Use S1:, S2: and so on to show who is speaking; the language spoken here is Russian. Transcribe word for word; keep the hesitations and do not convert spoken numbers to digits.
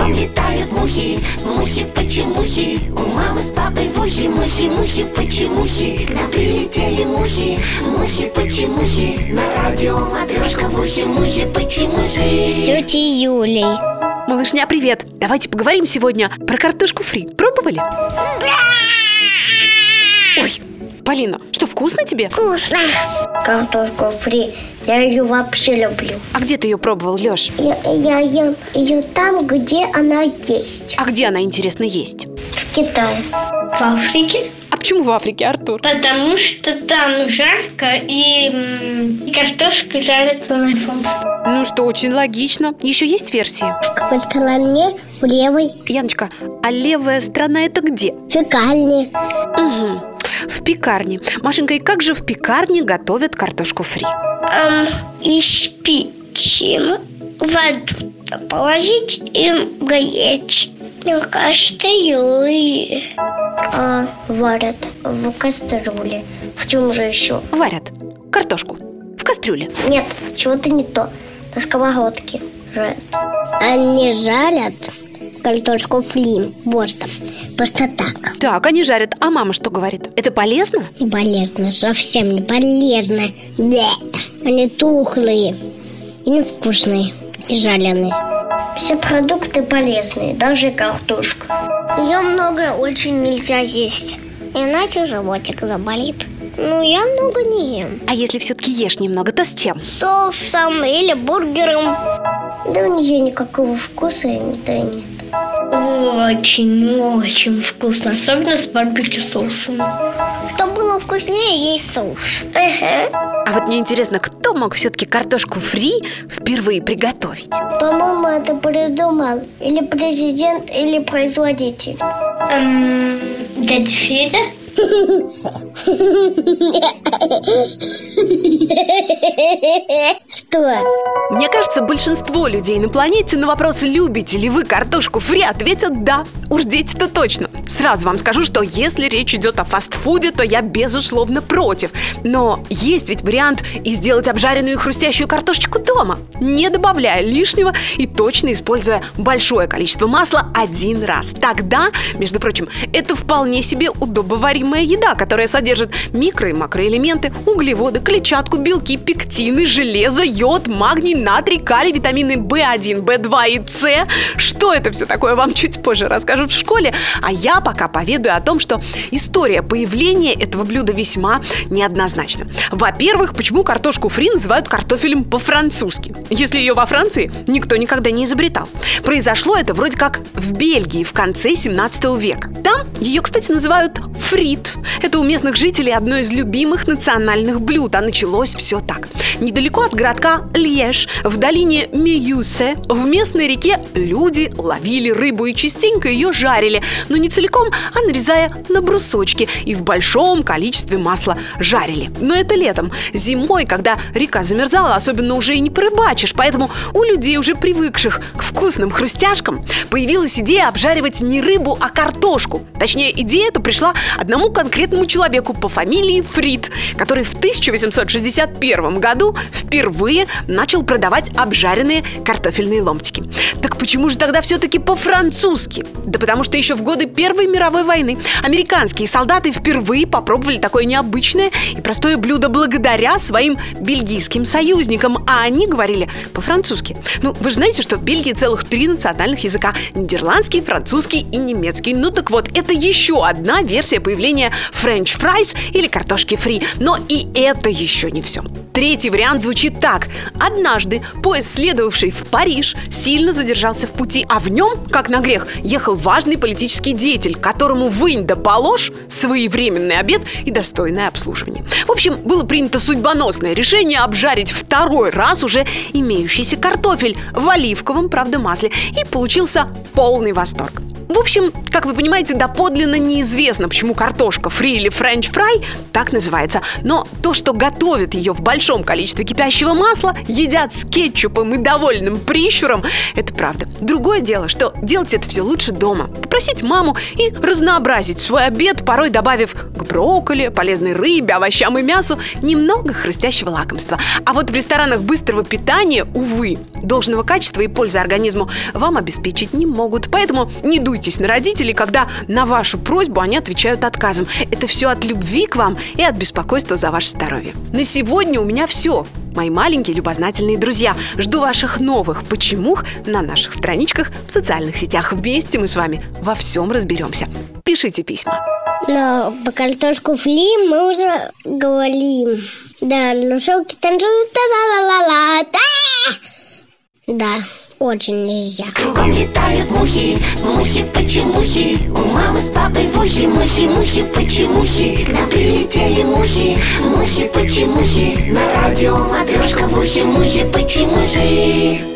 S1: Кругом летают мухи, мухи-почемухи. У мамы с папой в ухе мухи, мухи-почемухи. Когда прилетели мухи, мухи-почемухи. На радио матрешка в ухе мухи-почемухи.
S2: С тетей Юлей.
S3: Малышня, привет! Давайте поговорим сегодня про картошку фри. Пробовали? Ой, Полина, что, вкусно тебе?
S2: Вкусно. Картошку фри, я ее вообще люблю.
S3: А где ты ее пробовал, Лёш?
S2: Я, я ем ее там, где она есть.
S3: А где она, интересно, есть?
S2: В Китае.
S4: В Африке.
S3: А почему в Африке, Артур?
S4: Потому что там жарко и, м, и картошка жарится на солнце.
S3: Ну что, очень логично. Еще есть версии?
S2: В какой стороне? В левой.
S3: Яночка, а левая сторона это где?
S2: В пекарне.
S3: Угу, в пекарне. Машенька, и как же в пекарне готовят картошку фри?
S4: Эм, из печи воду положить и греть. На кастрюле.
S2: А варят в кастрюле. В чем же еще?
S3: Варят картошку в кастрюле.
S2: Нет, чего-то не то. На сковородке жарят. Они жарят картошку фри просто, просто так.
S3: Так, они жарят. А мама что говорит? Это полезно?
S2: Не полезно, совсем не полезно. Бе. Они тухлые и невкусные, и жареные. Все продукты полезные, даже картошка. Ее много очень нельзя есть, иначе животик заболит. Ну, я много не ем.
S3: А если все-таки ешь немного, то с чем?
S2: Соусом или бургером. Да у нее никакого вкуса и нет.
S4: Очень-очень вкусно, особенно с барбекю соусом.
S2: Что было вкуснее, есть соус.
S3: А вот мне интересно, кто мог все-таки картошку фри впервые приготовить?
S2: По-моему, это придумал или президент, или производитель.
S4: Эм, дядя Федя?
S2: Что?
S3: Мне кажется, большинство людей на планете на вопрос, любите ли вы картошку фри, ответят да. Уж дети-то точно. Сразу вам скажу, что если речь идет о фастфуде, то я безусловно против. Но есть ведь вариант и сделать обжаренную и хрустящую картошечку дома, не добавляя лишнего и точно используя большое количество масла один раз. Тогда, между прочим, это вполне себе удобоваримая еда, которая содержит микро- и макроэлементы, углеводы, клетчатку, белки, пектины, железо, йод, магний, натрий, калий, витамины бэ один, бэ два и С. Что это все такое, вам чуть позже расскажут в школе. А я пока поведаю о том, что история появления этого блюда весьма неоднозначна. Во-первых, почему картошку фри называют картофелем по-французски, если ее во Франции никто никогда не изобретал? Произошло это вроде как в Бельгии в конце семнадцатого века. Там ее, кстати, называют фрит. Это у местных жителей одно из любимых национальных блюд. А началось все так. Недалеко от городка Льеж, в долине Меюсе, в местной реке люди ловили рыбу и частенько ее жарили, но не целиком, а нарезая на брусочки и в большом количестве масла жарили. Но это летом. Зимой, когда река замерзала, особенно уже и не порыбачишь. Поэтому у людей, уже привыкших к вкусным хрустяшкам, появилась идея обжаривать не рыбу, а картошку. Точнее, идея эта пришла одному конкретному человеку по фамилии Фрит, который в тысяча восемьсот шестьдесят первом году впервые начал продавать обжаренные картофельные ломтики. Так почему же тогда все-таки по-французски? Да потому что еще в годы Первой мировой войны американские солдаты впервые попробовали такое необычное и простое блюдо благодаря своим бельгийским союзникам, а они говорили по-французски. Ну, вы же знаете, что в Бельгии целых три национальных языка: нидерландский, французский и немецкий. Ну так вот, это еще одна версия появления френч фрайс или картошки фри. Но и это еще не все. Третий вариант звучит так. Однажды поезд, следовавший в Париж, сильно задержался в пути, а в нем, как на грех, ехал важный политический деятель, которому вынь да положь своевременный обед и достойное обслуживание. В общем, было принято судьбоносное решение обжарить второй раз уже имеющийся картофель в оливковом, правда, масле, и получился полный восторг. В общем, как вы понимаете, доподлинно неизвестно, почему картошка фри или френч-фрай так называется. Но то, что готовят ее в большом количестве кипящего масла, едят с кетчупом и довольным прищуром, это правда. Другое дело, что делать это все лучше дома. Попросить маму и разнообразить свой обед, порой добавив к брокколи, полезной рыбе, овощам и мясу немного хрустящего лакомства. А вот в ресторанах быстрого питания, увы, должного качества и пользы организму вам обеспечить не могут. Поэтому не дуйтесь на родителей, когда на вашу просьбу они отвечают отказом. Это все от любви к вам и от беспокойства за ваше здоровье. На сегодня у меня все. Мои маленькие любознательные друзья, жду ваших новых почемух на наших страничках в социальных сетях. Вместе мы с вами во всем разберемся. Пишите письма.
S2: Но по картошку фри мы уже говорим. Да, лужок танцует, ла-ла-ла-ла, да. Да, очень нельзя.
S1: Кругом летают мухи, мухи-почемухи. У мамы с папой в ухе, мухи, мухи-почемухи. К нам прилетели мухи, мухи-почемухи. На радио матрешка в ухе, мухи-почемухи.